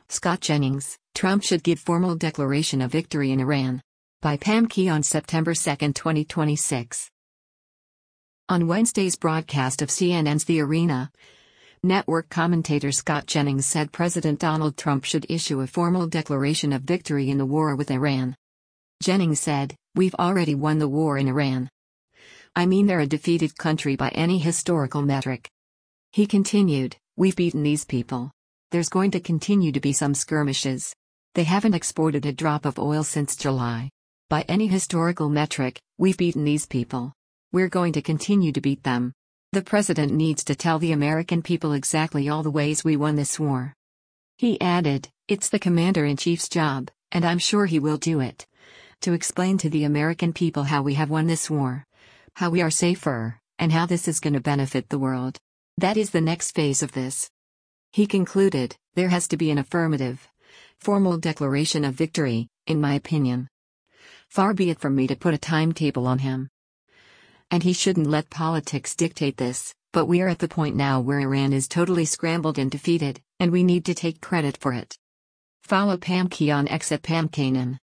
Scott Jennings, Trump should give formal declaration of victory in Iran. By Pam Key on September 2, 2026. On Wednesday's broadcast of CNN's The Arena, network commentator Scott Jennings said President Donald Trump should issue a formal declaration of victory in the war with Iran. Jennings said, "We've already won the war in Iran. I mean, they're a defeated country by any historical metric." He continued, "We've beaten these people. There's going to continue to be some skirmishes. They haven't exported a drop of oil since July. By any historical metric, we've beaten these people. We're going to continue to beat them. The president needs to tell the American people exactly all the ways we won this war." He added, "It's the commander-in-chief's job, and I'm sure he will do it, to explain to the American people how we have won this war, how we are safer, and how this is going to benefit the world. That is the next phase of this." He concluded, "There has to be an affirmative, formal declaration of victory, in my opinion. Far be it from me to put a timetable on him. And he shouldn't let politics dictate this, but we are at the point now where Iran is totally scrambled and defeated, and we need to take credit for it." Follow Pam Key on X at PamKanan.